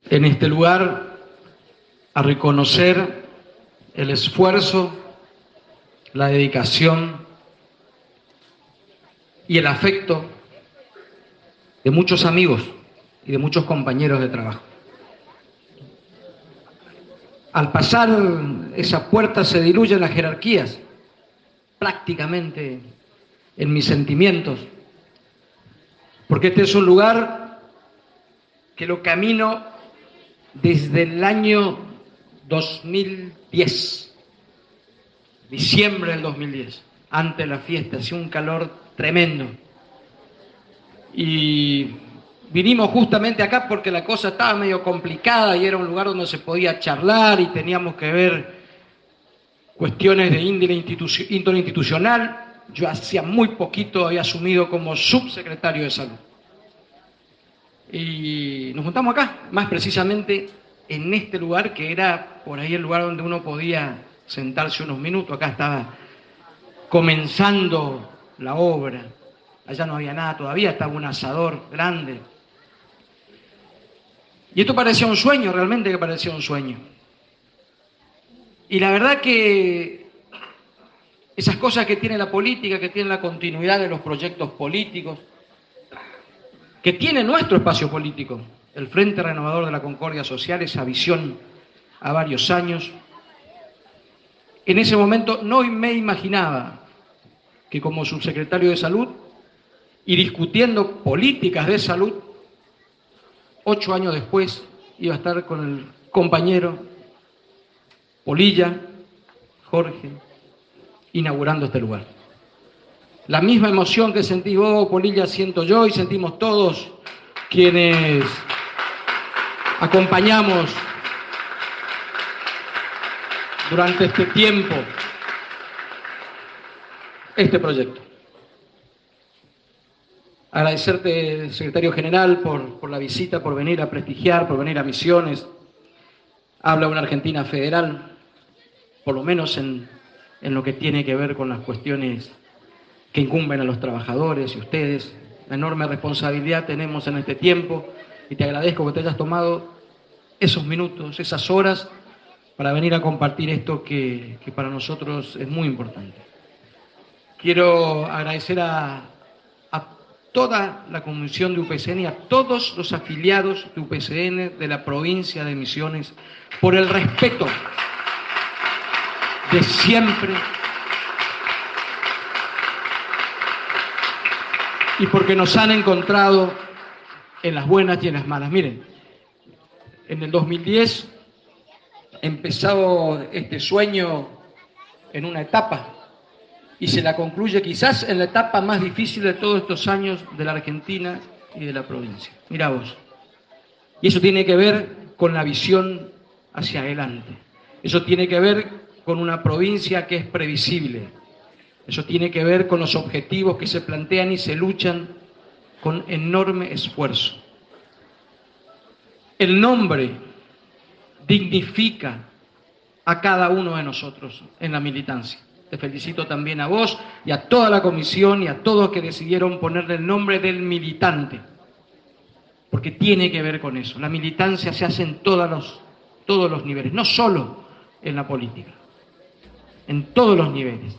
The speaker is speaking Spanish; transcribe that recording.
en este lugar a reconocer el esfuerzo, la dedicación y el afecto de muchos amigos y de muchos compañeros de trabajo. Al pasar esa puerta se diluyen las jerarquías, prácticamente en mis sentimientos, porque este es un lugar que lo camino desde el año 2010, diciembre del 2010, antes de la fiesta, hacía un calor tremendo. Y vinimos justamente acá porque la cosa estaba medio complicada y era un lugar donde se podía charlar y teníamos que ver cuestiones de índole institucional. Yo hacía muy poquito había asumido como subsecretario de Salud. Y nos juntamos acá, más precisamente en este lugar que era por ahí el lugar donde uno podía sentarse unos minutos. Acá estaba comenzando la obra, allá no había nada todavía, estaba un asador grande. Y esto parecía un sueño, realmente que parecía un sueño. Y la verdad que esas cosas que tiene la política, que tiene la continuidad de los proyectos políticos, que tiene nuestro espacio político, el Frente Renovador de la Concordia Social, esa visión a varios años. En ese momento no me imaginaba que como subsecretario de Salud y discutiendo políticas de salud, 8 años después iba a estar con el compañero Polilla, Jorge, inaugurando este lugar. La misma emoción que sentí vos, Polilla, siento yo y sentimos todos quienes acompañamos durante este tiempo este proyecto. Agradecerte, secretario general, por la visita, por venir a prestigiar, por venir a Misiones. Habla una Argentina federal, por lo menos en lo que tiene que ver con las cuestiones que incumben a los trabajadores y ustedes. La enorme responsabilidad tenemos en este tiempo y te agradezco que te hayas tomado esos minutos, esas horas para venir a compartir esto que para nosotros es muy importante. Quiero agradecer a toda la comisión de UPCN y a todos los afiliados de UPCN de la provincia de Misiones por el respeto de siempre y porque nos han encontrado en las buenas y en las malas. Miren, en el 2010 empezó este sueño en una etapa y se la concluye quizás en la etapa más difícil de todos estos años de la Argentina y de la provincia. Mirá vos. Y eso tiene que ver con la visión hacia adelante. Eso tiene que ver con una provincia que es previsible. Eso tiene que ver con los objetivos que se plantean y se luchan con enorme esfuerzo. El nombre dignifica a cada uno de nosotros en la militancia. Te felicito también a vos y a toda la comisión y a todos que decidieron ponerle el nombre del militante, porque tiene que ver con eso. La militancia se hace en todos los niveles, no solo en la política, en todos los niveles.